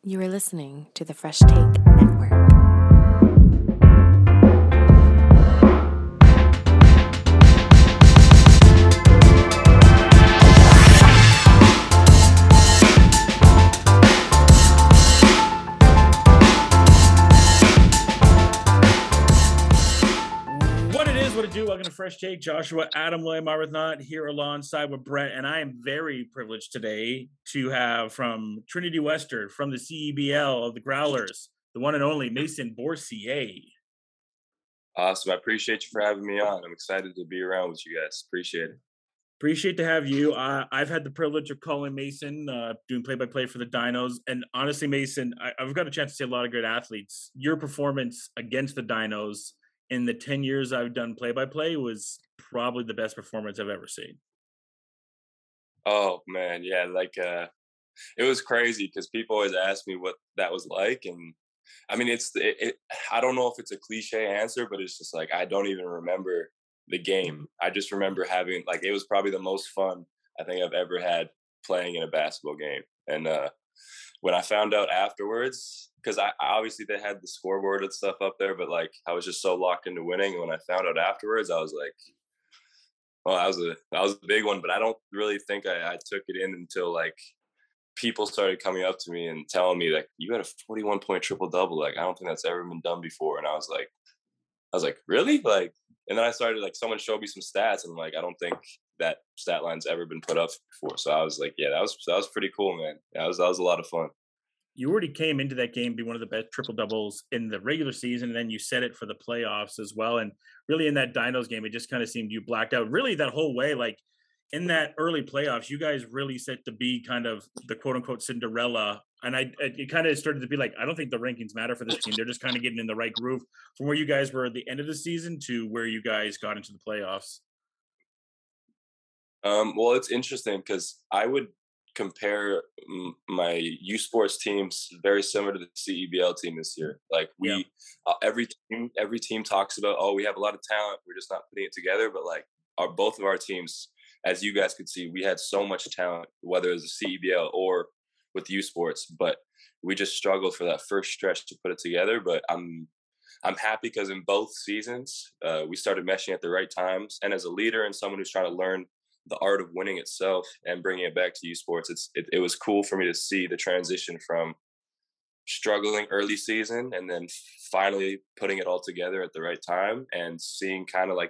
You are listening to the Fresh Take Network. Welcome to Fresh Take. Joshua, Adam, William Arbuthnot here alongside with Brett, and I am very privileged today to have from Trinity Western, from the CEBL of the Growlers, the one and only Mason Boursier. Awesome. I appreciate you for having me on. I'm excited to be around with you guys. Appreciate it. Appreciate to have you. I've had the privilege of calling Mason, doing play-by-play for the Dinos. And honestly, Mason, I've got a chance to see a lot of good athletes. Your performance against the Dinos in the 10 years I've done play-by-play was probably the best performance I've ever seen. Oh, man. Yeah, it was crazy because people always ask me what that was like. And I mean, I don't know if it's a cliche answer, but it's just like, I don't even remember the game. I just remember having, it was probably the most fun I think I've ever had playing in a basketball game. And when I found out afterwards, because I obviously they had the scoreboard and stuff up there, but I was just so locked into winning. And when I found out afterwards, I was like, well, that was a big one, but I don't really think I took it in until people started coming up to me and telling me you had a 41-point triple double. I don't think that's ever been done before. And I was like, really? And then I started someone showed me some stats and I don't think that stat line's ever been put up before. So I was like, yeah, that was pretty cool, man. That was a lot of fun. You already came into that game being one of the best triple doubles in the regular season, and then you set it for the playoffs as well. And really in that Dinos game, it just kind of seemed you blacked out really that whole way. In that early playoffs, you guys really set to be kind of the quote unquote Cinderella. And it kind of started to be I don't think the rankings matter for this team. They're just kind of getting in the right groove from where you guys were at the end of the season to where you guys got into the playoffs. Well, it's interesting because I would compare my U Sports teams very similar to the CEBL team this year. Every team talks about, oh, we have a lot of talent, we're just not putting it together. But both of our teams, as you guys could see, we had so much talent, whether it was the CEBL or with U Sports, but we just struggled for that first stretch to put it together. But I'm happy because in both seasons, we started meshing at the right times. And as a leader and someone who's trying to learn the art of winning itself and bringing it back to U Sports, it was cool for me to see the transition from struggling early season and then finally putting it all together at the right time and seeing kind of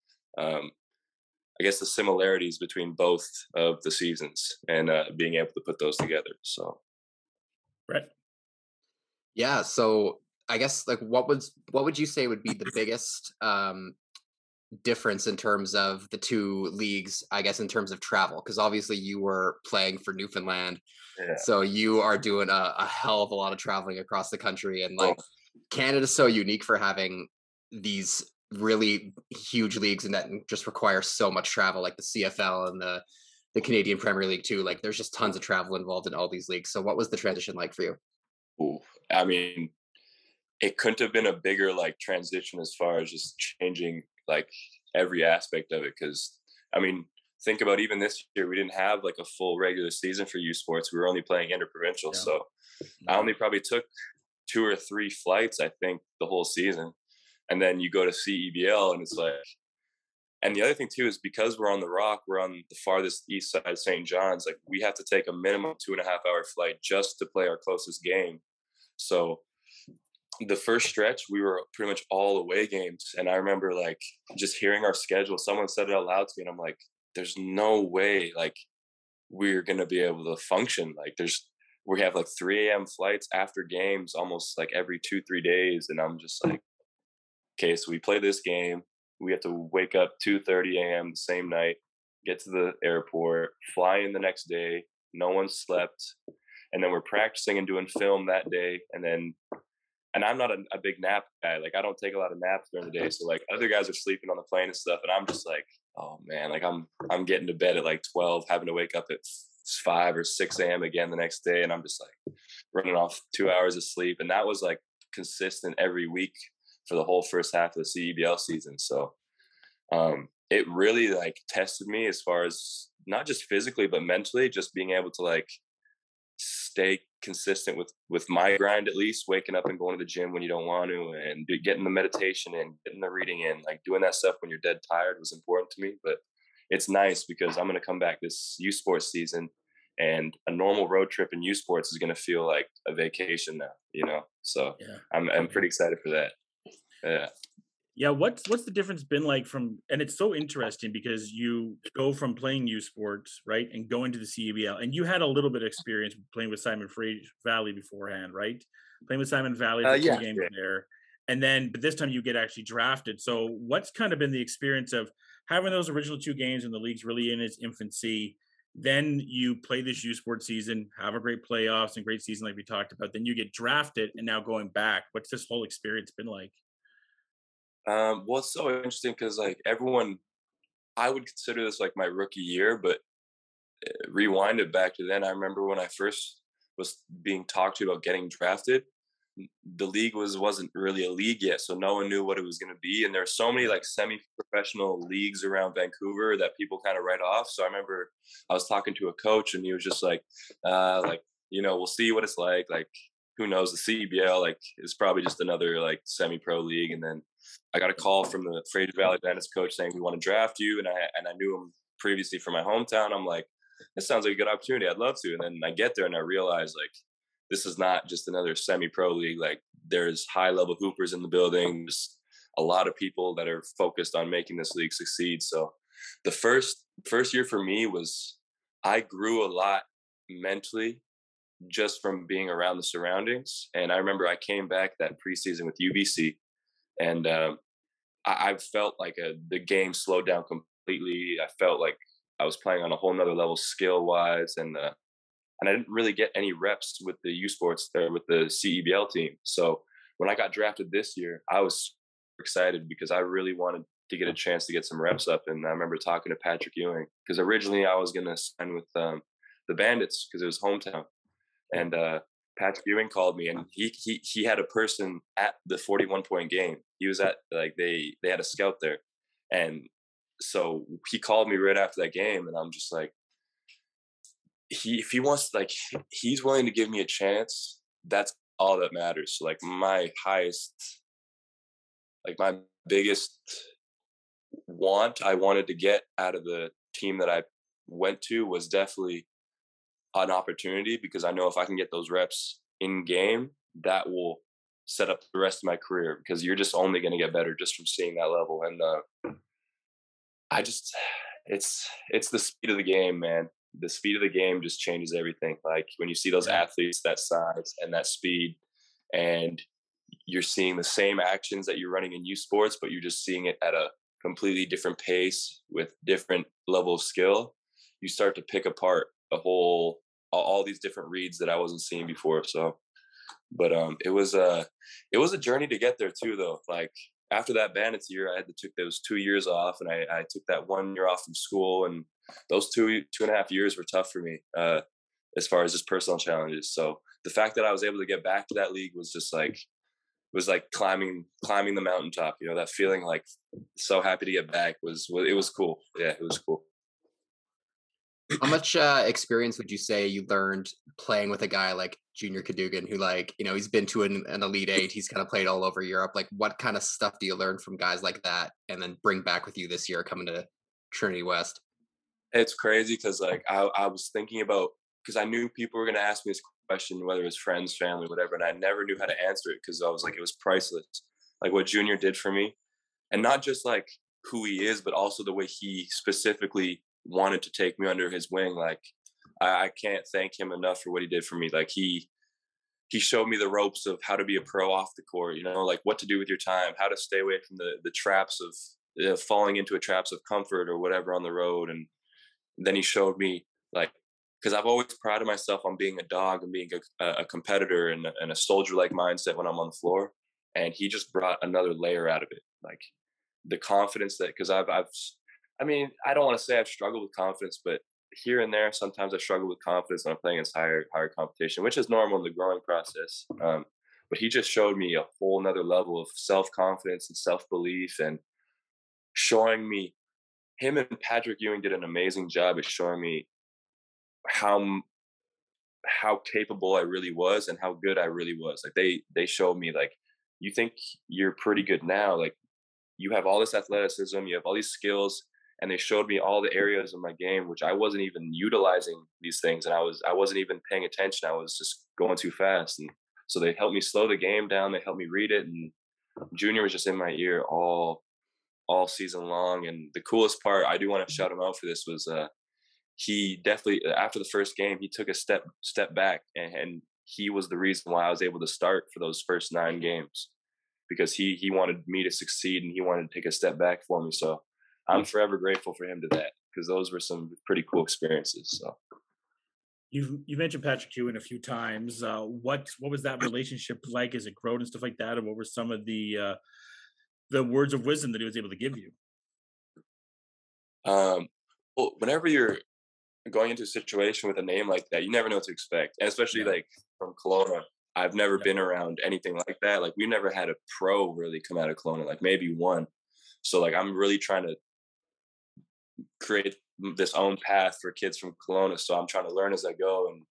the similarities between both of the seasons and being able to put those together. So, right. Yeah. So I guess what would you say would be the biggest difference in terms of the two leagues, I guess, in terms of travel? Because obviously you were playing for Newfoundland. Yeah. So you are doing a hell of a lot of traveling across the country. And Canada's so unique for having these really huge leagues and that just require so much travel, like the CFL and the Canadian Premier League too. There's just tons of travel involved in all these leagues. So what was the transition like for you? Ooh, I mean, it couldn't have been a bigger transition as far as just changing every aspect of it. Because I mean, think about even this year, we didn't have a full regular season for U Sports. We were only playing interprovincial. Yeah. So I only probably took 2 or 3 flights, I think, the whole season. And then you go to CEBL and it's and the other thing too is because we're on the Rock, we're on the farthest east side of St. John's, we have to take a minimum 2.5-hour flight just to play our closest game. So the first stretch, we were pretty much all away games. And I remember just hearing our schedule, someone said it out loud to me and I'm like, there's no way we're going to be able to function. We have 3 a.m. flights after games almost every 2-3 days. And I'm just okay, so we play this game. We have to wake up 2:30 a.m. the same night, get to the airport, fly in the next day. No one slept. And then we're practicing and doing film that day. And I'm not a big nap guy. I don't take a lot of naps during the day. So other guys are sleeping on the plane and stuff. And I'm just oh man, I'm getting to bed at 12, having to wake up at 5 or 6 a.m. again the next day. And I'm just running off 2 hours of sleep. And that was consistent every week for the whole first half of the CEBL season. So it really tested me as far as not just physically, but mentally, just being able to stay consistent with my grind, at least waking up and going to the gym when you don't want to, and getting the meditation in, getting the reading in, like doing that stuff when you're dead tired was important to me. But it's nice because I'm going to come back this U Sports season, and a normal road trip in U Sports is going to feel like a vacation now, you know? So Yeah. I'm pretty excited for that. Yeah. Yeah, what's the difference been like from, and it's so interesting because you go from playing U Sports, right, and go into the CEBL, and you had a little bit of experience playing with Simon Valley beforehand, right? Playing with Simon Valley for 2 Yeah. games there, and then but this time you get actually drafted. So what's kind of been the experience of having those original 2 games when the league's really in its infancy? Then you play this U Sports season, have a great playoffs and great season like we talked about. Then you get drafted, and now going back, what's this whole experience been like? Well, it's so interesting because like everyone, I would consider this like my rookie year, but rewind it back to then. I remember when I first was being talked to about getting drafted, the league wasn't really a league yet, so no one knew what it was going to be. And there are so many like semi-professional leagues around Vancouver that people kind of write off. So I remember I was talking to a coach, and he was just like, we'll see what it's like. Like, who knows? The CEBL like is probably just another like semi-pro league. And then I got a call from the Fraser Valley Bandits coach saying we want to draft you, and I knew him previously from my hometown. I'm like, this sounds like a good opportunity. I'd love to. And then I get there and I realize like this is not just another semi-pro league. Like there's high-level hoopers in the building. There's a lot of people that are focused on making this league succeed. So the first year for me was I grew a lot mentally just from being around the surroundings. And I remember I came back that preseason with UBC, and I felt like the game slowed down completely. I felt like I was playing on a whole nother level skill wise, and I didn't really get any reps with the U Sports there with the CEBL team. So when I got drafted this year, I was excited because I really wanted to get a chance to get some reps up. And I remember talking to Patrick Ewing because originally I was going to sign with the Bandits because it was hometown. And Patrick Ewing called me, and he had a person at the 41-point game. He was at like they had a scout there, and so he called me right after that game, and I'm just like, if he wants, like, he's willing to give me a chance. That's all that matters. So, like my biggest want I wanted to get out of the team that I went to was definitely an opportunity, because I know if I can get those reps in game, that will set up the rest of my career, because you're just only going to get better just from seeing that level. And it's the speed of the game, man. The speed of the game just changes everything. Like when you see those athletes that size and that speed, and you're seeing the same actions that you're running in U Sports, but you're just seeing it at a completely different pace with different level of skill, you start to pick apart all these different reads that I wasn't seeing before. So, but it was a journey to get there too, though. Like after that Bandits year, I had to took those 2 years off, and I took that 1 year off from school, and those two and a half years were tough for me as far as just personal challenges. So the fact that I was able to get back to that league was just like, climbing the mountaintop. You know, that feeling like so happy to get back it was cool. Yeah, it was cool. How much experience would you say you learned playing with a guy like Junior Cadogan, who, like, you know, he's been to an Elite Eight, he's kind of played all over Europe. Like, what kind of stuff do you learn from guys like that and then bring back with you this year coming to Trinity West? It's crazy because, like, I was thinking about, because I knew people were going to ask me this question, whether it was friends, family, whatever, and I never knew how to answer it because I was like, it was priceless. Like what Junior did for me, and not just like who he is, but also the way he specifically wanted to take me under his wing. Like I can't thank him enough for what he did for me. Like he showed me the ropes of how to be a pro off the court, you know, like what to do with your time, how to stay away from the traps of falling into a traps of comfort or whatever on the road. And then he showed me, like, because I've always prided myself on being a dog and being a competitor and a soldier-like mindset when I'm on the floor. And he just brought another layer out of it. Like the confidence that, because I don't want to say I've struggled with confidence, but here and there, sometimes I struggle with confidence when I'm playing against higher competition, which is normal in the growing process. But he just showed me a whole nother level of self-confidence and self-belief, and showing me, him and Patrick Ewing did an amazing job of showing me how how capable I really was and how good I really was. Like they showed me like, you think you're pretty good now, like you have all this athleticism, you have all these skills, and they showed me all the areas of my game which I wasn't even utilizing these things, and I wasn't even paying attention. I was just going too fast, and so they helped me slow the game down. They helped me read it, and Junior was just in my ear all season long. And the coolest part, I do want to shout him out for this, was he definitely after the first game he took a step back, and he was the reason why I was able to start for those first 9 games, because he wanted me to succeed and he wanted to take a step back for me. So I'm forever grateful for him to that, because those were some pretty cool experiences. So You mentioned Patrick Ewing a few times. What was that relationship like as it grew and stuff like that? And what were some of the words of wisdom that he was able to give you? Well, whenever you're going into a situation with a name like that, you never know what to expect, and especially like from Kelowna. I've never been around anything like that. Like we never had a pro really come out of Kelowna, like maybe one. So like I'm really trying to create this own path for kids from Kelowna. So I'm trying to learn as I go. And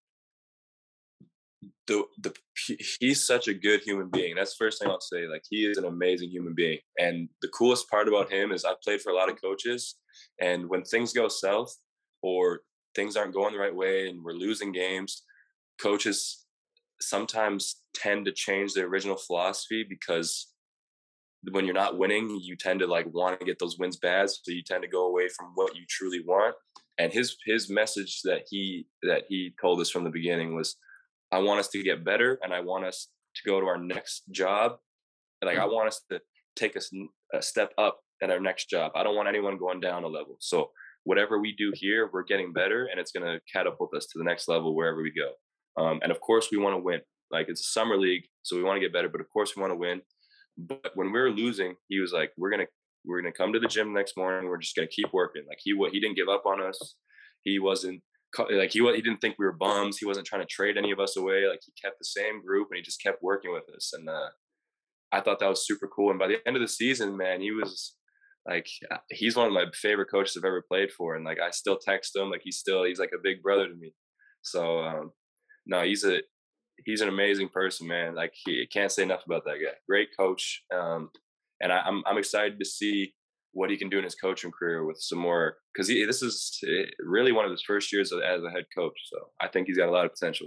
he's such a good human being. That's the first thing I'll say. Like he is an amazing human being. And the coolest part about him is I've played for a lot of coaches, and when things go south or things aren't going the right way and we're losing games, coaches sometimes tend to change their original philosophy, because when you're not winning, you tend to like want to get those wins bad. So you tend to go away from what you truly want. And his message that he told us from the beginning was, I want us to get better, and I want us to go to our next job. Like I want us to take a step up at our next job. I don't want anyone going down a level. So whatever we do here, we're getting better, and it's going to catapult us to the next level wherever we go. And of course we want to win. Like it's a summer league, so we want to get better, but of course we want to win. But when we were losing, he was like, we're gonna come to the gym the next morning. We're just gonna keep working. Like he didn't give up on us. He wasn't like he didn't think we were bums. He wasn't trying to trade any of us away. Like he kept the same group, and he just kept working with us. And I thought that was super cool. And by the end of the season, man, he was like, he's one of my favorite coaches I've ever played for. And like I still text him. Like he's like a big brother to me. So no, he's an amazing person, man. Like he can't say enough about that guy. Great coach. And I'm excited to see what he can do in his coaching career with some more, because this is really one of his first years as a head coach. So I think he's got a lot of potential.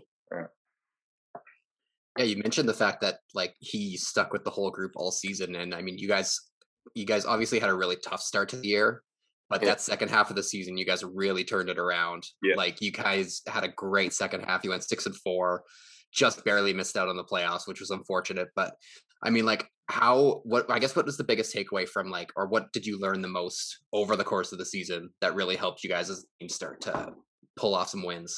Yeah, you mentioned the fact that like he stuck with the whole group all season, and I mean, you guys obviously had a really tough start to the year, but that second half of the season, you guys really turned it around. Yeah. Like you guys had a great second half. You went 6-4, just barely missed out on the playoffs, which was unfortunate. But I mean, like what was the biggest takeaway from like, or what did you learn the most over the course of the season that really helped you guys as a team start to pull off some wins?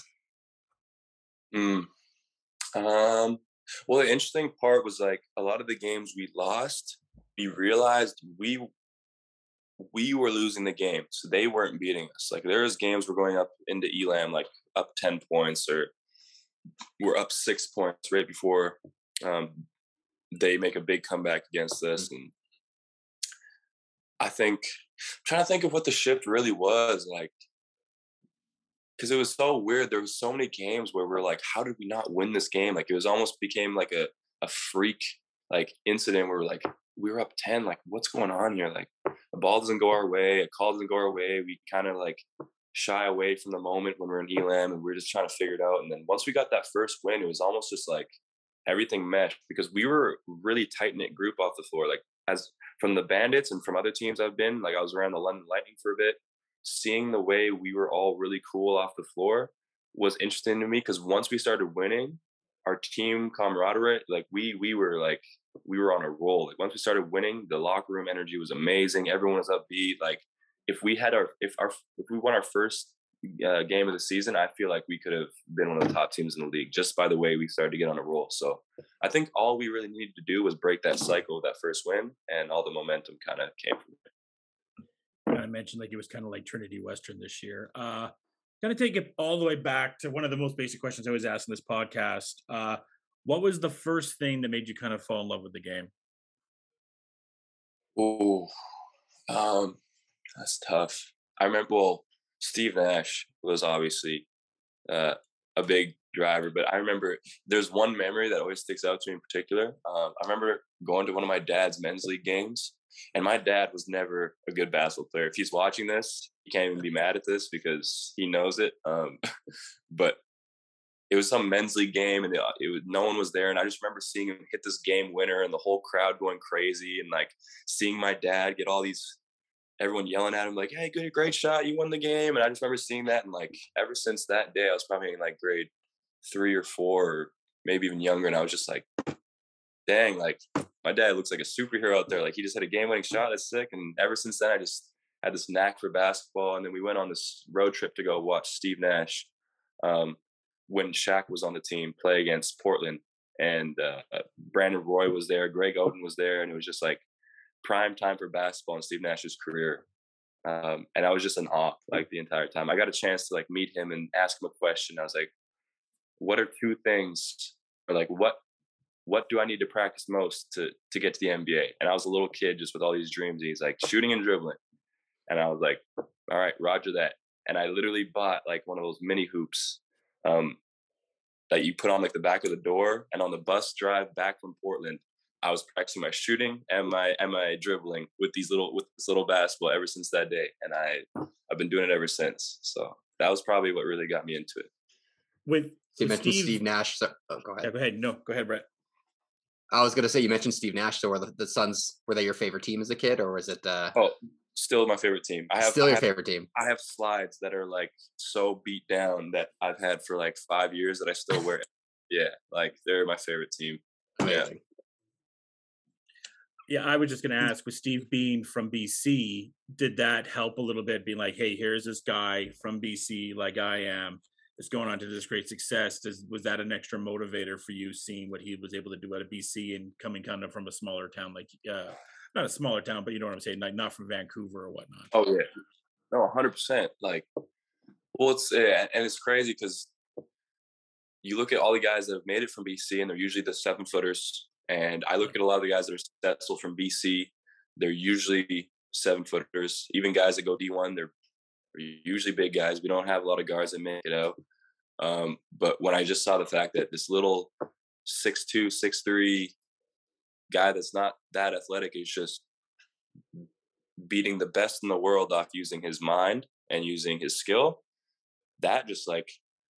Well, the interesting part was like a lot of the games we lost, we realized we were losing the game, so they weren't beating us. Like there was games we're going up into Elam like up 10 points, or we're up 6 points right before they make a big comeback against us. And I think I'm trying to think of what the shift really was like, because it was so weird. There was so many games where we're like, how did we not win this game? Like it was almost became like a freak like incident where we were up 10, like what's going on here? Like a ball doesn't go our way, a call doesn't go our way. We kind of like shy away from the moment when we're in Elam, and we're just trying to figure it out. And then once we got that first win, it was almost just like everything meshed, because we were a really tight-knit group off the floor. Like as from the Bandits and from other teams I've been, like I was around the London Lightning for a bit, seeing the way we were all really cool off the floor was interesting to me, because once we started winning, our team camaraderie, like we were on a roll. Like once we started winning, the locker room energy was amazing. Everyone was upbeat. Like if we won our first game of the season, I feel like we could have been one of the top teams in the league just by the way we started to get on a roll. So I think all we really needed to do was break that cycle, that first win, and all the momentum kind of came from it. I mentioned like it was kind of like Trinity Western this year. Kind of take it all the way back to one of the most basic questions I always ask in this podcast. What was the first thing that made you kind of fall in love with the game? Oh, that's tough. I remember, Steve Nash was obviously a big driver. But I remember there's one memory that always sticks out to me in particular. I remember going to one of my dad's men's league games, and my dad was never a good basketball player. If he's watching this, he can't even be mad at this because he knows it. But it was some men's league game, and no one was there. And I just remember seeing him hit this game winner, and the whole crowd going crazy, and like seeing my dad get everyone yelling at him like, "Hey, good, great shot, you won the game." And I just remember seeing that, and like ever since that day, I was probably in like grade 3 or 4, or maybe even younger, and I was just like, dang, like my dad looks like a superhero out there. Like he just had a game-winning shot. That's sick. And ever since then, I just had this knack for basketball. And then we went on this road trip to go watch Steve Nash when Shaq was on the team play against Portland. And Brandon Roy was there, Greg Oden was there, and it was just like prime time for basketball in Steve Nash's career. And I was just in awe like the entire time. I got a chance to like meet him and ask him a question. I was like, what are 2 things, or like what do I need to practice most to get to the NBA? And I was a little kid just with all these dreams. And he's like, shooting and dribbling. And I was like, all right, roger that. And I literally bought like one of those mini hoops that you put on like the back of the door. And on the bus drive back from Portland, I was practicing my shooting and my dribbling with this little basketball ever since that day. And I've been doing it ever since. So that was probably what really got me into it. You mentioned Steve Nash. So, go ahead. Yeah, go ahead. No, go ahead, Brett. I was going to say, you mentioned Steve Nash. So were the Suns, were they your favorite team as a kid, or was it? Still my favorite team. Favorite team. I have slides that are like so beat down that I've had for like 5 years that I still wear. Yeah, like they're my favorite team. Amazing. Yeah, I was just going to ask, with Steve being from BC, did that help a little bit, being like, hey, here's this guy from BC like I am, is going on to this great success? Was that an extra motivator for you, seeing what he was able to do out of BC and coming kind of from a smaller town, like not a smaller town, but you know what I'm saying, like not from Vancouver or whatnot? Oh yeah, no, 100%. Like, well, it's crazy because you look at all the guys that have made it from BC, and they're usually the 7-footers. And I look at a lot of the guys that are successful from BC, they're usually 7-footers. Even guys that go D1, they're usually big guys. We don't have a lot of guards that make it out. But when I just saw the fact that this little 6'2", 6'3" guy that's not that athletic is just beating the best in the world off using his mind and using his skill, that just like,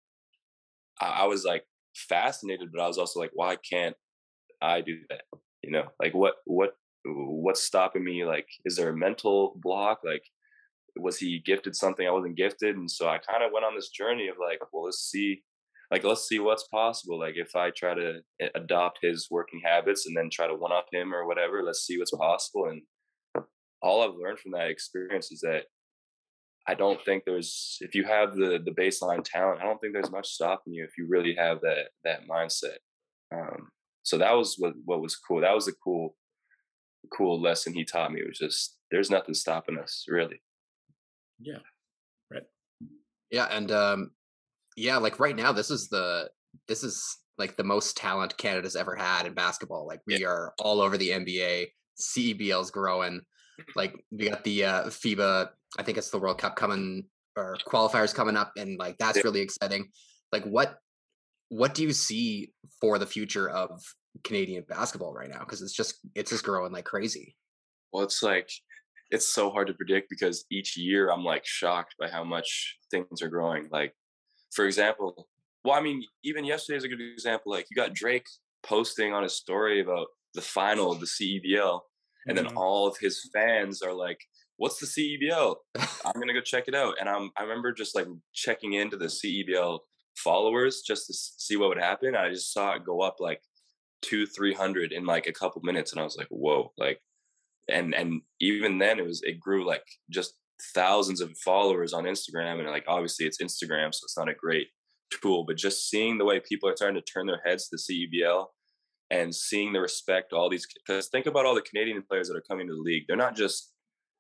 I was like fascinated, but I was also like, why can't I do that? You know, like what's stopping me? Like, is there a mental block? Like, was he gifted something I wasn't gifted? And so I kind of went on this journey of like, well, let's see what's possible. Like, if I try to adopt his working habits and then try to one up him or whatever, let's see what's possible. And all I've learned from that experience is that I don't think if you have the baseline talent, I don't think there's much stopping you if you really have that mindset. So that was what was cool. That was a cool lesson he taught me. It was just, there's nothing stopping us, really. Yeah. Right. Yeah. And like right now, this is like the most talent Canada's ever had in basketball. Like we are all over the NBA. CEBL's growing. Like we got the FIBA, I think it's the World Cup coming, or qualifiers coming up, and like that's really exciting. Like what do you see for the future of Canadian basketball right now? Because it's just growing like crazy. Well, it's so hard to predict because each year I'm like shocked by how much things are growing. Like, for example, even yesterday is a good example. Like, you got Drake posting on his story about the final of the CEBL, and then all of his fans are like, what's the CEBL? I'm going to go check it out. And I remember just like checking into the CEBL followers just to see what would happen. I just saw it go up like 200-300 in like a couple minutes. And I was like, whoa, like, and even then it grew like just thousands of followers on Instagram. And like, obviously it's Instagram, so it's not a great tool, but just seeing the way people are starting to turn their heads to the CEBL and seeing the respect, all these, because think about all the Canadian players that are coming to the league. They're not just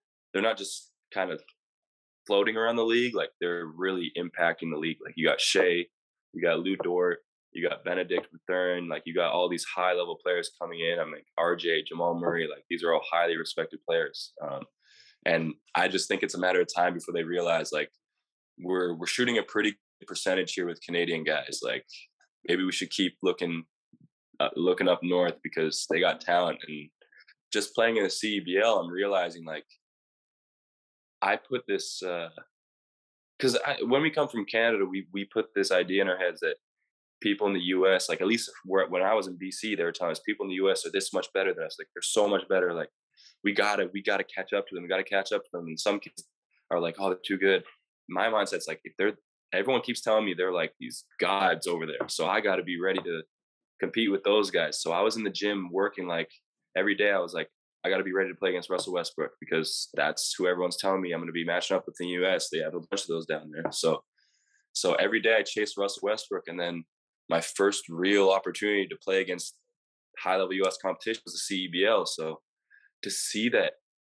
kind of floating around the league. Like, they're really impacting the league. Like, you got Shea, you got Lou Dort, you got Benedict Mathurin, like you got all these high level players coming in. I'm like RJ, Jamal Murray, like these are all highly respected players. And I just think it's a matter of time before they realize like we're shooting a pretty good percentage here with Canadian guys. Like maybe we should keep looking up north because they got talent. And just playing in the CEBL, I'm realizing like I put this because when we come from Canada, we put this idea in our heads that people in the US, like at least when I was in BC, there were times people in the US are this much better than us. Like they're so much better. Like we gotta catch up to them. We gotta catch up to them. And some kids are like, oh, they're too good. My mindset's like, if everyone keeps telling me they're like these gods over there, so I got to be ready to compete with those guys. So I was in the gym working like every day. I was like, I got to be ready to play against Russell Westbrook because that's who everyone's telling me I'm going to be matching up with in the US. They have a bunch of those down there. So every day I chased Russell Westbrook, and then my first real opportunity to play against high-level US competition was the CEBL. So to see that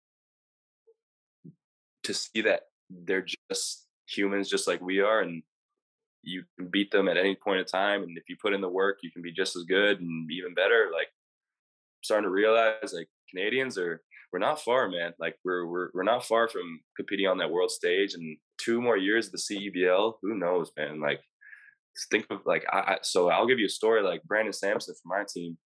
they're just humans just like we are, and you can beat them at any point in time, and if you put in the work you can be just as good and even better. Like I'm starting to realize like Canadians we're not far, man. Like we're not far from competing on that world stage, and 2 more years of the CEBL, who knows, man. Like think of like so I'll give you a story. Like Brandon Sampson from my team,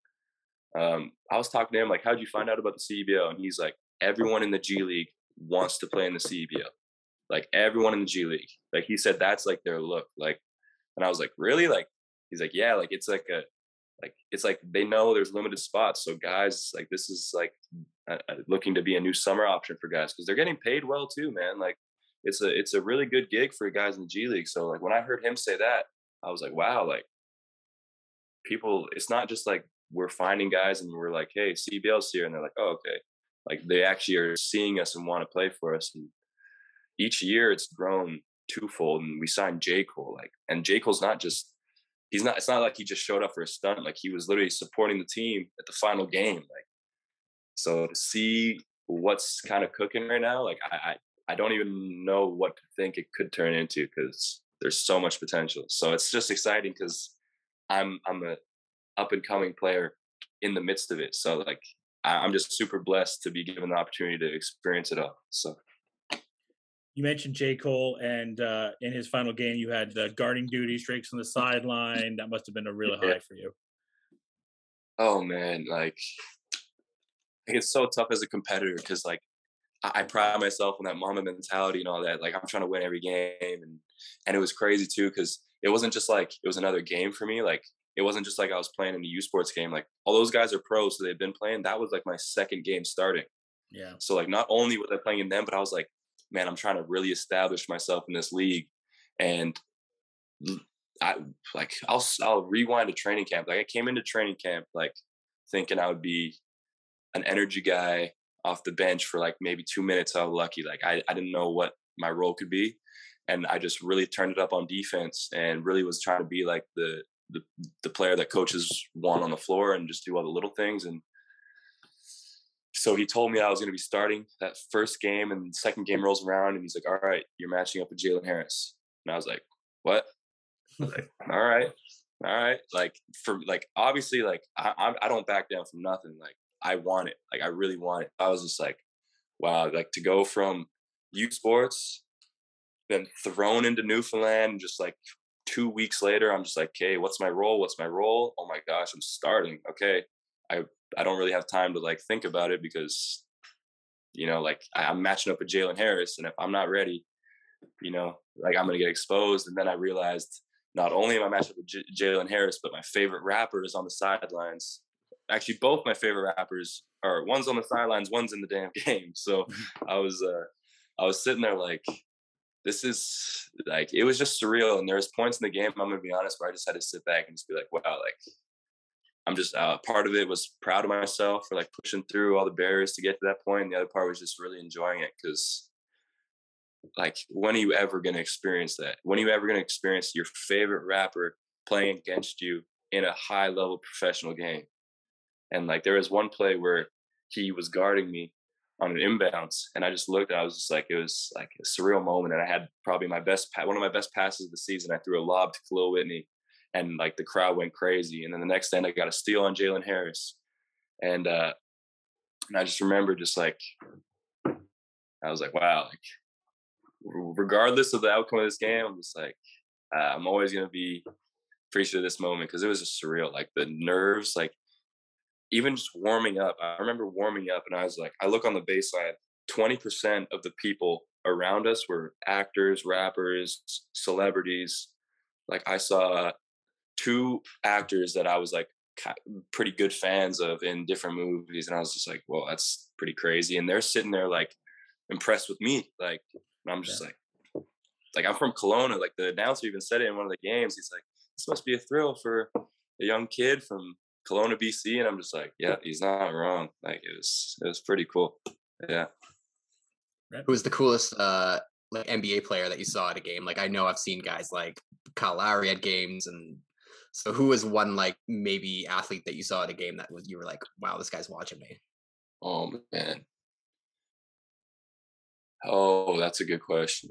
I was talking to him like, how'd you find out about the CEBL? And he's like, everyone in the G League wants to play in the CEBL. Like everyone in the G League. Like he said that's like their look. Like, and I was like, really? Like he's like, yeah, like it's like it's like they know there's limited spots. So guys, like this is like looking to be a new summer option for guys because they're getting paid well too, man. Like it's a really good gig for guys in the G League. So like when I heard him say that, I was like, wow, like people, it's not just like we're finding guys and we're like, hey, CBL's here, and they're like, oh, okay. Like they actually are seeing us and want to play for us. And each year it's grown twofold. And we signed J. Cole, like, and J. Cole's not just, it's not like he just showed up for a stunt. Like he was literally supporting the team at the final game. Like, so to see what's kind of cooking right now, like I don't even know what to think it could turn into because there's so much potential. So it's just exciting because I'm a up and coming player in the midst of it. So like I'm just super blessed to be given the opportunity to experience it all. So you mentioned J. Cole, and in his final game, you had the guarding duty, streaks on the sideline. That must have been a real high for you. Oh man, like it's so tough as a competitor because like I pride myself on that Mamba mentality and all that. Like I'm trying to win every game, and it was crazy too because it wasn't just like it was another game for me. Like it wasn't just like I was playing in a U Sports game. Like all those guys are pros, so they've been playing. That was like my second game starting. Yeah. So like not only was I playing in them, but I was like, man, I'm trying to really establish myself in this league. And I'll rewind to training camp. Like I came into training camp like thinking I would be an energy guy off the bench for like maybe 2 minutes. I was lucky. Like I didn't know what my role could be. And I just really turned it up on defense and really was trying to be like the player that coaches want on the floor and just do all the little things. And so he told me I was going to be starting that first game, and the second game rolls around and he's like, all right, you're matching up with Jalen Harris. And I was like, what? I was like, all right. Like for like, obviously like I don't back down from nothing. Like I want it. Like I really want it. I was just like, wow, like to go from youth sports, then thrown into Newfoundland, and just like 2 weeks later, I'm just like, okay, what's my role? Oh my gosh, I'm starting. Okay. I don't really have time to like think about it because, you know, like I'm matching up with Jalen Harris, and if I'm not ready, you know, like I'm going to get exposed. And then I realized not only am I matching up with Jalen Harris, but my favorite rapper is on the sidelines. Actually, both my favorite rappers are, one's on the sidelines, one's in the damn game. So I was sitting there like, this is like, it was just surreal. And there's points in the game, I'm going to be honest, where I just had to sit back and just be like, wow, like I'm just part of it was proud of myself for like pushing through all the barriers to get to that point. And the other part was just really enjoying it because like, when are you ever going to experience that? When are you ever going to experience your favorite rapper playing against you in a high level professional game? And like, there was one play where he was guarding me on an inbounds, and I just looked, and I was just like, it was like a surreal moment. And I had probably one of my best passes of the season. I threw a lob to Khalil Whitney, and like the crowd went crazy. And then the next end I got a steal on Jalen Harris. And I just remember just like, I was like, wow, like regardless of the outcome of this game, I'm just like, I'm always going to be appreciated this moment because it was just surreal. Like the nerves, like even just warming up. I remember warming up and I was like, I look on the baseline, 20% of the people around us were actors, rappers, celebrities. Like I saw 2 actors that I was like pretty good fans of in different movies. And I was just like, well, that's pretty crazy. And they're sitting there like impressed with me. Like, and I'm just like I'm from Kelowna. Like the announcer even said it in one of the games. He's like, this must be a thrill for a young kid from Kelowna, BC. And I'm just like, yeah, he's not wrong. Like it was pretty cool. Yeah. Who was the coolest like NBA player that you saw at a game? Like I know I've seen guys like Kyle Lowry at games, and so who was one like maybe athlete that you saw at a game that was you were like, wow, this guy's watching me? Oh man. Oh, that's a good question.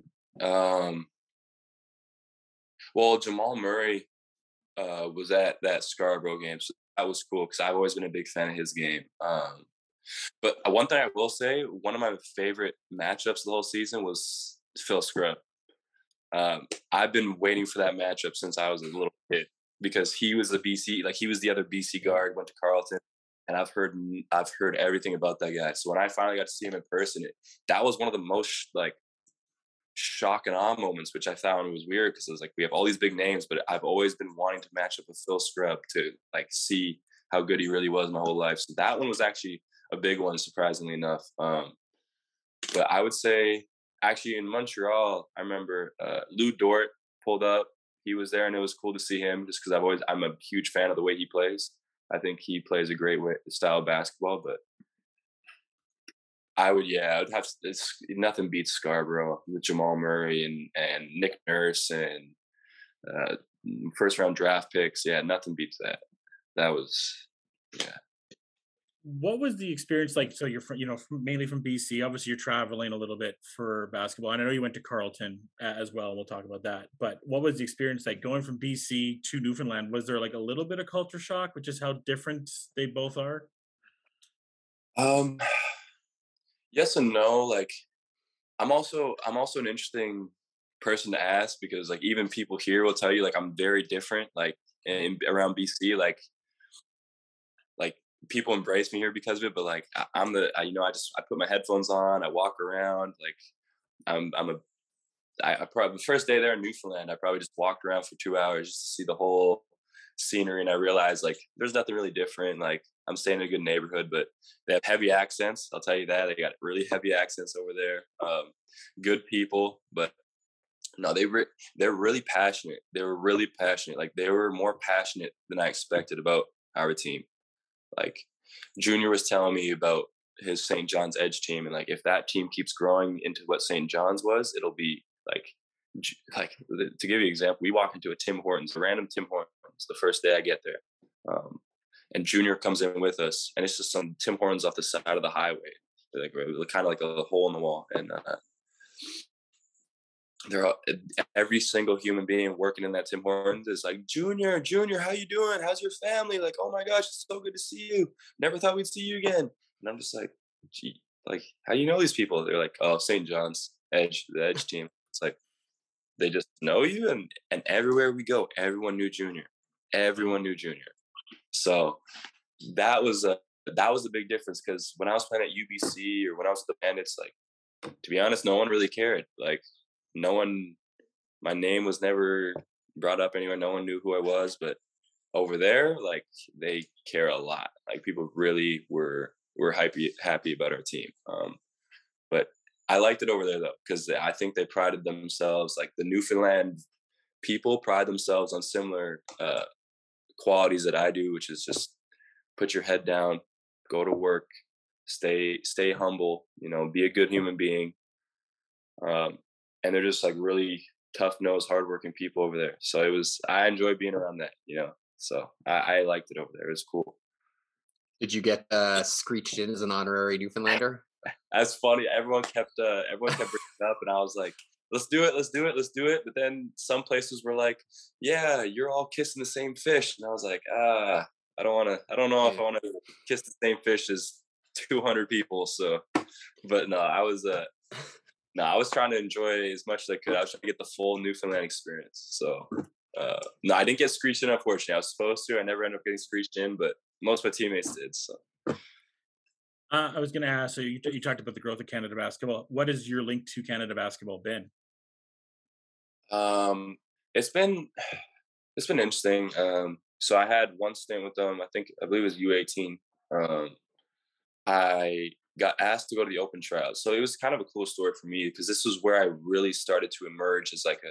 Well, Jamal Murray was at that Scarborough game, so that was cool because I've always been a big fan of his game. But one thing I will say, one of my favorite matchups the whole season was Phil Scrubb. I've been waiting for that matchup since I was a little kid because he was the BC, like he was the other BC guard, went to Carleton, and I've heard everything about that guy. So when I finally got to see him in person, that was one of the most like shock and awe moments, which I found was weird because it was like we have all these big names, but I've always been wanting to match up with Phil Scrubb to like see how good he really was my whole life. So that one was actually a big one, surprisingly enough. But I would say actually in Montreal, I remember Lou Dort pulled up. He was there, and it was cool to see him just because I'm a huge fan of the way he plays. I think he plays a great style of basketball. But I would have nothing beats Scarborough with Jamal Murray and Nick Nurse and first round draft picks. Yeah, nothing beats that. That was What was the experience like? So you're mainly from BC. Obviously, you're traveling a little bit for basketball, and I know you went to Carleton as well. We'll talk about that. But what was the experience like going from BC to Newfoundland? Was there like a little bit of culture shock, which is how different they both are? Yes and no. Like I'm also an interesting person to ask because like even people here will tell you like I'm very different. Like around BC, like people embrace me here because of it, but like I put my headphones on, I walk around, like I probably the first day there in Newfoundland, I probably just walked around for 2 hours just to see the whole scenery, and I realized like there's nothing really different. Like I'm staying in a good neighborhood, but they have heavy accents. I'll tell you that they got really heavy accents over there. Good people, but no, they're really passionate. They were really passionate. Like they were more passionate than I expected about our team. Like Junior was telling me about his St. John's Edge team, and like if that team keeps growing into what St. John's was, it'll be like to give you an example, we walk into a random Tim Hortons the first day I get there, and Junior comes in with us, and it's just some Tim Hortons off the side of the highway, like kind of like a hole in the wall, and every single human being working in that Tim Hortons is like, Junior, how you doing? How's your family? Like, oh my gosh, it's so good to see you. Never thought we'd see you again. And I'm just like, gee, like, how do you know these people? They're like, oh, St. John's Edge, the Edge team. It's like, they just know you. And everywhere we go, everyone knew Junior. Everyone knew Junior. So that was a big difference because when I was playing at UBC or when I was with the Bandits, like, to be honest, no one really cared. Like, my name was never brought up anywhere. No one knew who I was, but over there, like they care a lot. Like people really were happy about our team. But I liked it over there though, because I think they prided themselves, like the Newfoundland people pride themselves on similar qualities that I do, which is just put your head down, go to work, stay humble, be a good human being. And they're just like really tough-nosed, hardworking people over there. So I enjoyed being around that, So I liked it over there. It was cool. Did you get screeched in as an honorary Newfoundlander? That's funny. Everyone kept bringing it up, and I was like, let's do it. But then some places were like, yeah, you're all kissing the same fish. And I was like, I don't know if I want to kiss the same fish as 200 people. So, but no, I was trying to enjoy as much as I could. I was trying to get the full Newfoundland experience. So No, I didn't get screeched in, unfortunately. I was supposed to. I never ended up getting screeched in, but most of my teammates did. So. I was going to ask, so you talked about the growth of Canada basketball. What has your link to Canada basketball been? It's been interesting. So I had one stint with them. I believe it was U18. I got asked to go to the open tryouts. So it was kind of a cool story for me because this was where I really started to emerge as like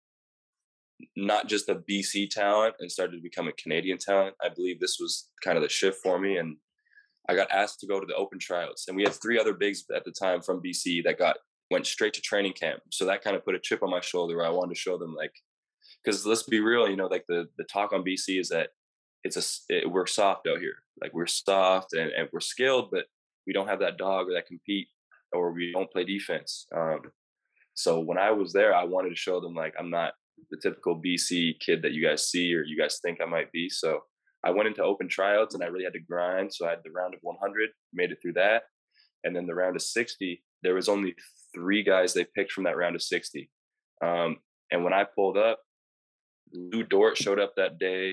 not just a BC talent and started to become a Canadian talent. I believe this was kind of the shift for me. And I got asked to go to the open tryouts. And we had 3 other bigs at the time from BC that went straight to training camp. So that kind of put a chip on my shoulder where I wanted to show them, like, because let's be real, like the talk on BC is that we're soft out here. Like we're soft and we're skilled, but we don't have that dog or that compete, or we don't play defense. So when I was there, I wanted to show them, like, I'm not the typical BC kid that you guys see or you guys think I might be. So I went into open tryouts and I really had to grind. So I had the round of 100, made it through that. And then the round of 60, there was only 3 guys they picked from that round of 60. And when I pulled up, Lou Dort showed up that day.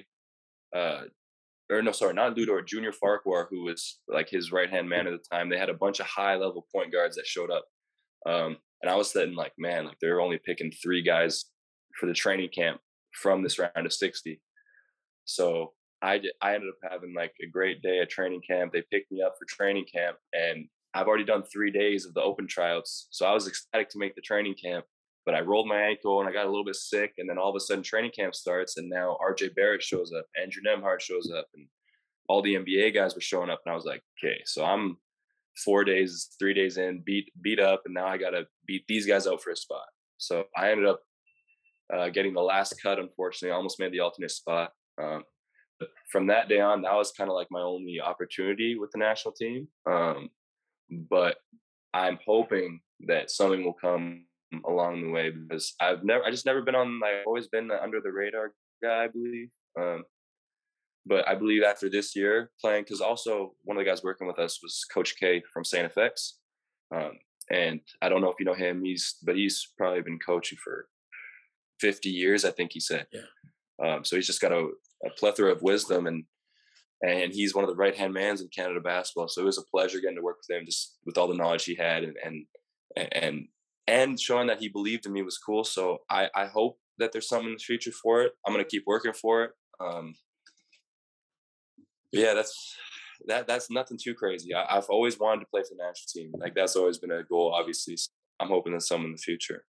Not Lou Dort, Junior Farquhar, who was like his right-hand man at the time. They had a bunch of high-level point guards that showed up. And I was sitting like, man, like they're only picking 3 guys for the training camp from this round of 60. So I ended up having like a great day at training camp. They picked me up for training camp, and I've already done 3 days of the open tryouts. So I was ecstatic to make the training camp, but I rolled my ankle and I got a little bit sick. And then all of a sudden training camp starts, and now RJ Barrett shows up, Andrew Nembhard shows up, and all the NBA guys were showing up. And I was like, okay, so I'm 3 days in, beat up, and now I got to beat these guys out for a spot. So I ended up getting the last cut. Unfortunately, I almost made the alternate spot. But from that day on, that was kind of like my only opportunity with the national team. But I'm hoping that something will come along the way, because I just never been on. I've always been the under the radar guy, I believe. But I believe after this year playing, because also one of the guys working with us was Coach K from Saint FX. And I don't know if you know him. He's probably been coaching for 50 years, I think he said. Yeah. So he's just got a plethora of wisdom, and he's one of the right-hand mans in Canada basketball. So it was a pleasure getting to work with him, just with all the knowledge he had, and showing that he believed in me was cool. So I hope that there's something in the future for it. I'm going to keep working for it. Yeah, that's nothing too crazy. I've always wanted to play for the national team. Like that's always been a goal, obviously. So I'm hoping there's some in the future.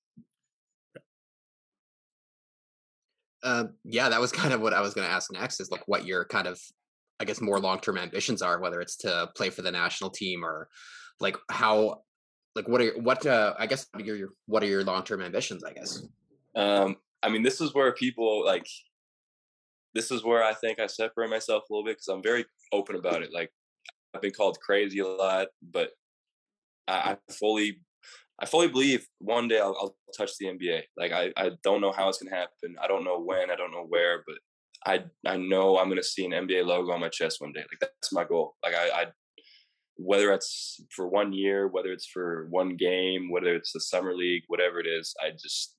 Yeah, that was kind of what I was going to ask next, is like what your kind of, I guess, more long-term ambitions are, whether it's to play for the national team or like how, like what are your long-term ambitions, I guess? I mean, this is where I think I separate myself a little bit, because I'm very open about it. Like I've been called crazy a lot, but I fully believe one day I'll touch the NBA. Like I don't know how it's gonna happen. I don't know when. I don't know where. But I know I'm gonna see an NBA logo on my chest one day. Like that's my goal. Like I whether it's for 1 year, whether it's for one game, whether it's the summer league, whatever it is, I just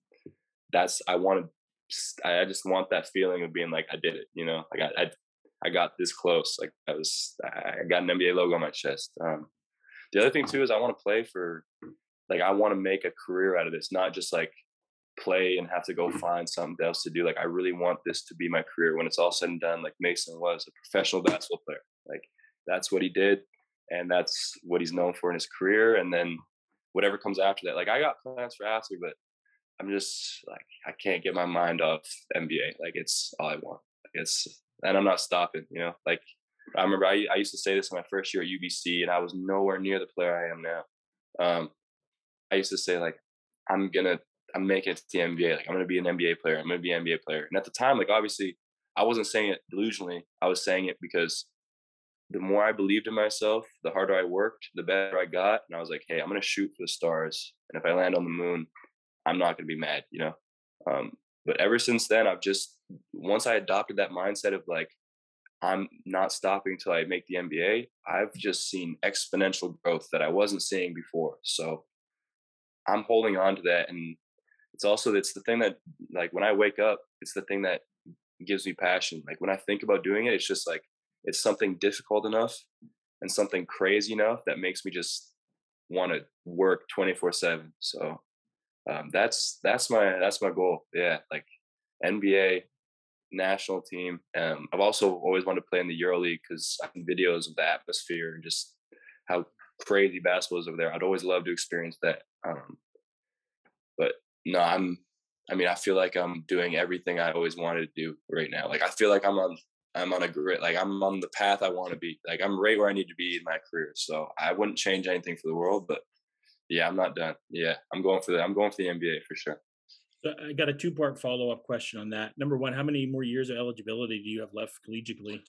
want that feeling of being like I did it. You know, like I got this close. Like I got an NBA logo on my chest. The other thing too is I want to play for. Like, I want to make a career out of this, not just like play and have to go find something else to do. Like, I really want this to be my career when it's all said and done. Like Mason was a professional basketball player. Like, that's what he did. And that's what he's known for in his career. And then whatever comes after that, like I got plans for after, but I'm just like, I can't get my mind off NBA. Like, it's all I want. And I'm not stopping, you know, like I remember I used to say this in my first year at UBC, and I was nowhere near the player I am now. I used to say, like, I'm making it to the NBA. Like, I'm going to be an NBA player. I'm going to be an NBA player. And at the time, like, obviously, I wasn't saying it delusionally. I was saying it because the more I believed in myself, the harder I worked, the better I got. And I was like, hey, I'm going to shoot for the stars. And if I land on the moon, I'm not going to be mad, you know? But ever since then, once I adopted that mindset of, like, I'm not stopping till I make the NBA, I've just seen exponential growth that I wasn't seeing before. So I'm holding on to that. And it's the thing that, like, when I wake up, it's the thing that gives me passion. Like when I think about doing it, it's just like it's something difficult enough and something crazy enough that makes me just want to work 24/7. So that's my goal. Yeah, like NBA national team. I've also always wanted to play in the EuroLeague because I've seen videos of the atmosphere and just how crazy basketball is over there. I'd always love to experience that. But no, I feel like I'm doing everything I always wanted to do right now. Like I feel like I'm on a grid, like I'm on the path I want to be. Like I'm right where I need to be in my career. So I wouldn't change anything for the world, but yeah, I'm not done. Yeah, I'm going for the NBA for sure. So I got a two-part follow-up question on that. Number one, how many more years of eligibility do you have left collegiately?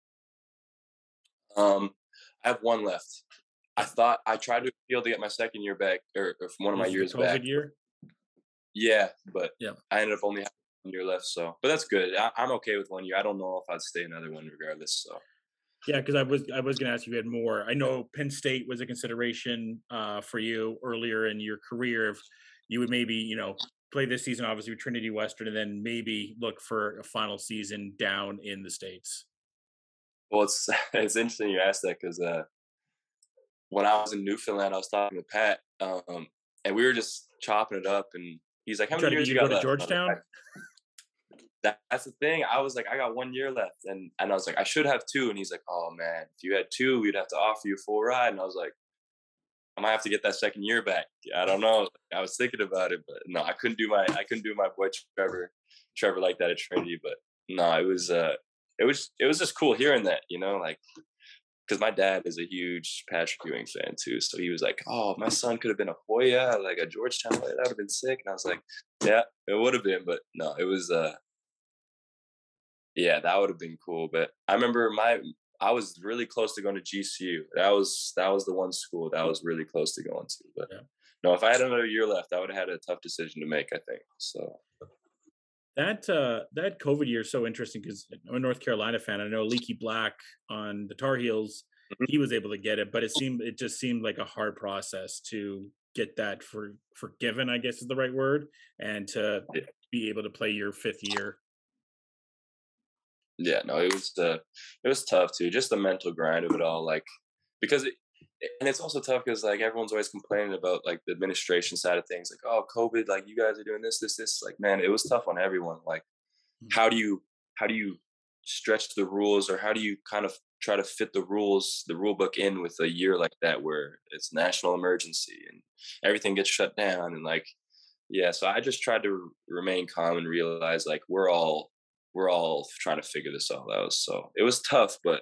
I have one left. I tried to appeal to get my second year back, or from one of my Was it the years COVID back. year? Yeah, but Yeah. I ended up only having 1 year left. So, but that's good. I'm okay with 1 year. I don't know if I'd stay another one regardless. So, Yeah, because I was going to ask you had more. I know Penn State was a consideration for you earlier in your career. If you would maybe play this season, obviously with Trinity Western, and then maybe look for a final season down in the States. well, it's it's interesting you asked that because when I was in Newfoundland, I was talking to Pat, and we were just chopping it up, and he's like, "How many Try to years get you you to got go to left?" Georgetown. That's the thing. I was like, I got 1 year left, and I was like, I should have two, and he's like, oh man, if you had two, we'd have to offer you a full ride, and I was like, I might have to get that second year back. I don't know. I was thinking about it, but no, I couldn't do my boy Trevor like that at Trinity, but no, it was just cool hearing that, like because my dad is a huge Patrick Ewing fan too. So he was like, "Oh, my son could have been a Hoya, like a Georgetown player. That would have been sick." And I was like, "Yeah, it would have been." But no, it was yeah, that would have been cool. But I remember I was really close to going to GCU. That was the one school that I was really close to going to. But Yeah. no, if I had another year left, I would have had a tough decision to make, I think. So That COVID year is so interesting because I'm a North Carolina fan. I know Leaky Black on the Tar Heels, he was able to get it, but it just seemed like a hard process to get that forgiven, I guess is the right word, and to be able to play your fifth year. yeah, no, it was tough too. Just the mental grind of it all, like because and it's also tough because like everyone's always complaining about like the administration side of things, like, oh, COVID, like you guys are doing this. Like, man, it was tough on everyone. Like, how do you stretch the rules, or how do you kind of try to fit the rule book in with a year like that where it's national emergency and everything gets shut down, and like, yeah. So I just tried to remain calm and realize like we're all trying to figure this all out. So it was tough, but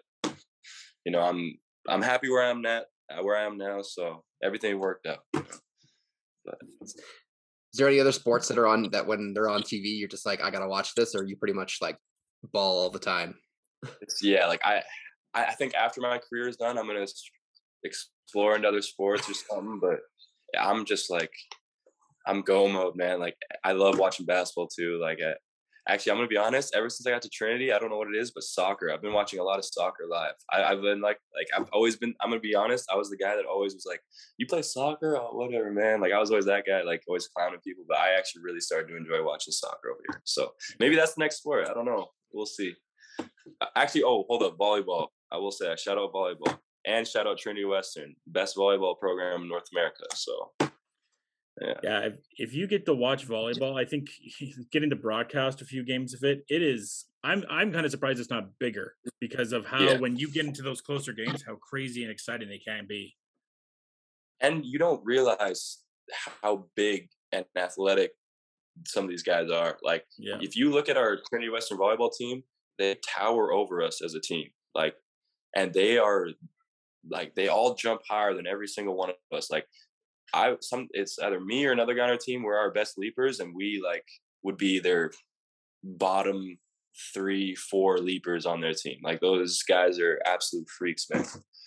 I'm happy where I'm at. Where I am now, so everything worked out. But is there any other sports that are on that when they're on TV, you're just like, I gotta watch this, or are you pretty much like ball all the time? Yeah, like I think after my career is done, I'm gonna explore into other sports or something. But I'm just like I'm go mode, man. Like I love watching basketball too. Like actually, I'm gonna be honest. Ever since I got to Trinity, I don't know what it is, but soccer. I've been watching a lot of soccer live. I've been like I've always been. I'm gonna be honest. I was the guy that always was like, "You play soccer? Oh, whatever, man." Like I was always that guy, like always clowning people. But I actually really started to enjoy watching soccer over here. So maybe that's the next sport. I don't know. We'll see. Actually, oh, hold up, volleyball. I will say, I shout out volleyball and shout out Trinity Western, best volleyball program in North America. So. Yeah, if you get to watch volleyball, I think getting to broadcast a few games of it, it is. I'm kind of surprised it's not bigger because of how when you get into those closer games, how crazy and exciting they can be. And you don't realize how big and athletic some of these guys are. Like, if you look at our Trinity Western volleyball team, they tower over us as a team. Like, and they are like they all jump higher than every single one of us. Like. It's either me or another guy on our team. We're our best leapers, and we like would be their bottom 3-4 leapers on their team. Like those guys are absolute freaks, man.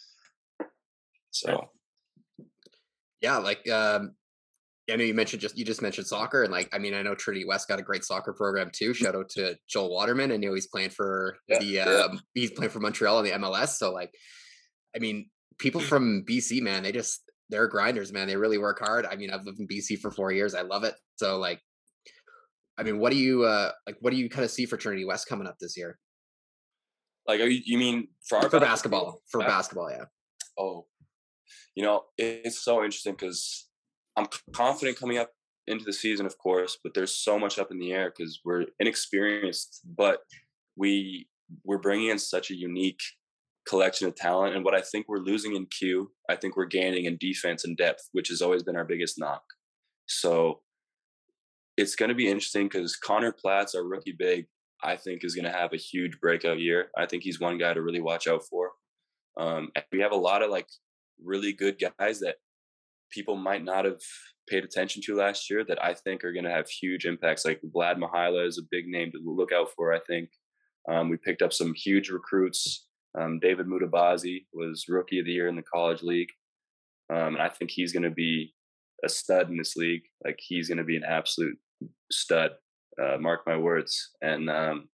So, yeah, like I know you just mentioned soccer, and like I mean I know Trinity West got a great soccer program too. Shout out to Joel Waterman. I know he's playing for he's playing for Montreal in the MLS. So like, I mean, people from BC, man, they're grinders, man. They really work hard. I mean, I've lived in BC for 4 years. I love it. So like, I mean, what do you what do you kind of see for Trinity West coming up this year? Like, you mean for our basketball? For basketball, yeah. Oh, it's so interesting because I'm confident coming up into the season, of course, but there's so much up in the air because we're inexperienced, but we're bringing in such a unique collection of talent. And what I think we're losing in Q, I think we're gaining in defense and depth, which has always been our biggest knock. So it's going to be interesting because Connor Platts, our rookie big, I think is going to have a huge breakout year. I think he's one guy to really watch out for. And we have a lot of like really good guys that people might not have paid attention to last year that I think are going to have huge impacts. Like Vlad Mihaila is a big name to look out for, I think. We picked up some huge recruits. David Mutabazi was rookie of the year in the college league. And I think he's going to be a stud in this league. Like he's going to be an absolute stud. Mark my words. And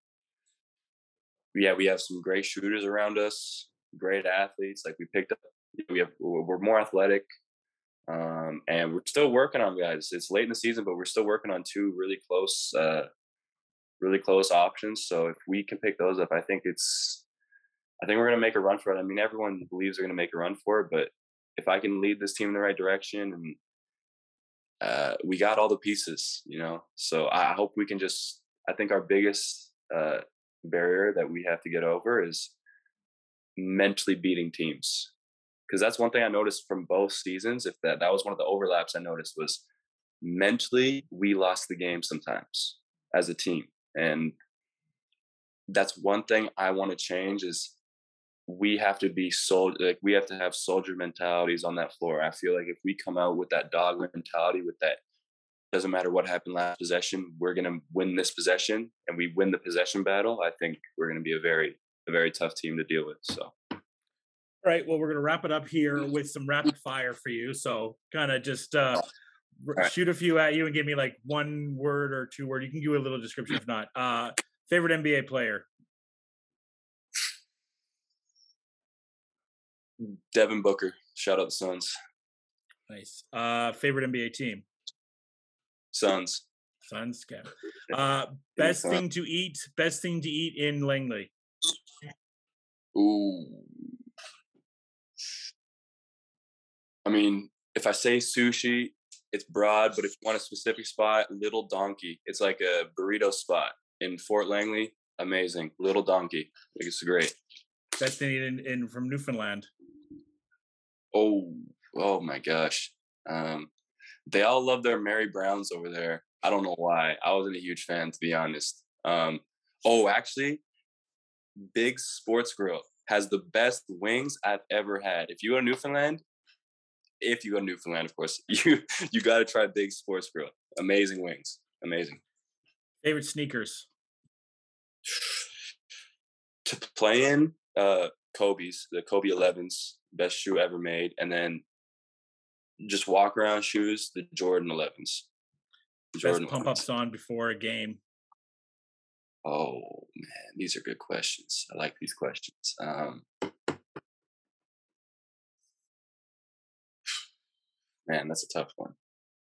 we have some great shooters around us, great athletes. Like we're more athletic. And we're still working on guys. It's late in the season, but we're still working on two really close options. So if we can pick those up, I think we're going to make a run for it. I mean, everyone believes they're going to make a run for it, but if I can lead this team in the right direction and we got all the pieces, so I hope we can I think our biggest barrier that we have to get over is mentally beating teams. Because that's one thing I noticed from both seasons. If that was one of the overlaps I noticed was mentally we lost the game sometimes as a team. And that's one thing I want to change is we have to be we have to have soldier mentalities on that floor. I feel like if we come out with that dog mentality, with that doesn't matter what happened last possession, we're going to win this possession, and we win the possession battle, I think we're going to be a very tough team to deal with. So. All right. Well, we're going to wrap it up here with some rapid fire for you. So kind of just shoot a few at you and give me like one word or two word. You can give a little description if not. Favorite NBA player? Devin Booker. Shout out the Suns. Nice. Favorite NBA team? Suns. Suns. Okay. Best thing to eat in Langley? Ooh. I mean, if I say sushi, it's broad, but if you want a specific spot, Little Donkey. It's like a burrito spot in Fort Langley. Amazing. Little Donkey. I think it's great. Best thing in from Newfoundland? Oh my gosh. They all love their Mary Browns over there. I don't know why. I wasn't a huge fan, to be honest. Actually, Big Sports Grill has the best wings I've ever had. If you go to Newfoundland, of course, you got to try Big Sports Grill. Amazing wings. Amazing. Favorite sneakers? To play in, Kobe's, the Kobe 11s, best shoe ever made. And then just walk around shoes, the Jordan 11s. Best pump-ups on before a game? Oh, man, these are good questions. I like these questions. Man, that's a tough one.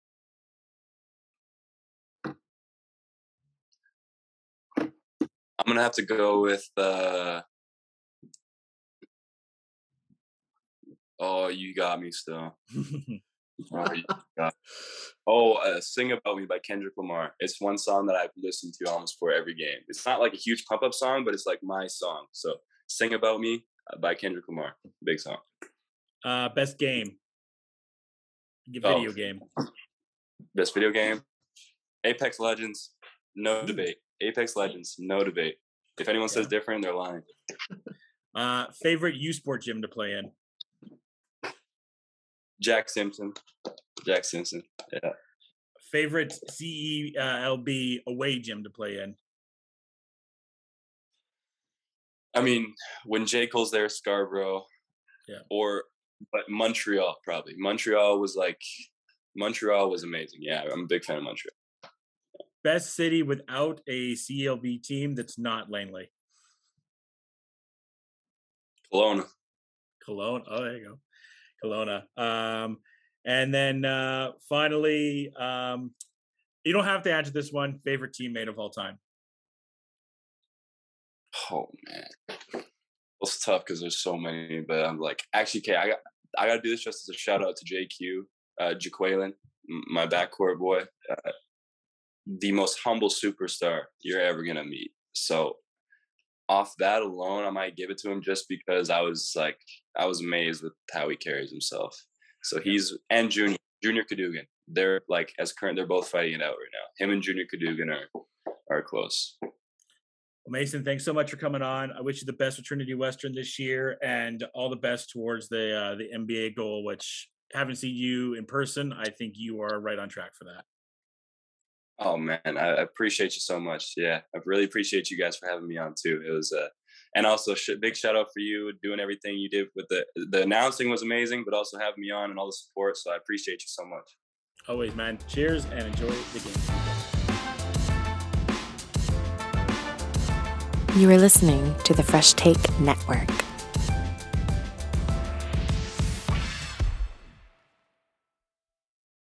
I'm going to have to go with oh, you got me still. Sing About Me by Kendrick Lamar. It's one song that I've listened to almost for every game. It's not like a huge pump-up song, but it's like my song. So Sing About Me by Kendrick Lamar. Big song. Best game? Video game. Best video game? Apex Legends. No debate. Apex Legends. No debate. If anyone says different, they're lying. Favorite U Sport gym to play in? Jack Simpson. Yeah. Favorite CELB away gym to play in? I mean, when J. Cole's there, Scarborough. Yeah. But Montreal, probably. Montreal was amazing. Yeah, I'm a big fan of Montreal. Best city without a CELB team that's not Langley? Kelowna. Oh, there you go. Kelowna. And then finally, You don't have to answer this one. Favorite teammate of all time? Oh man, well, it's tough because there's so many. But I'm like, actually, okay, I got to do this just as a shout out to JQ, Jaqueline, my backcourt boy, the most humble superstar you're ever gonna meet. So off that alone, I might give it to him just because I was amazed with how he carries himself. So and Junior Cadogan. They're like they're both fighting it out right now. Him and Junior Cadogan are close. Well, Mason, thanks so much for coming on. I wish you the best with Trinity Western this year and all the best towards the NBA goal, which haven't seen you in person. I think you are right on track for that. Oh man, I appreciate you so much. Yeah, I really appreciate you guys for having me on too. It was and also big shout out for you doing everything you did with the announcing was amazing, but also having me on and all the support. So I appreciate you so much. Always, man. Cheers and enjoy the game. You are listening to the Fresh Take Network.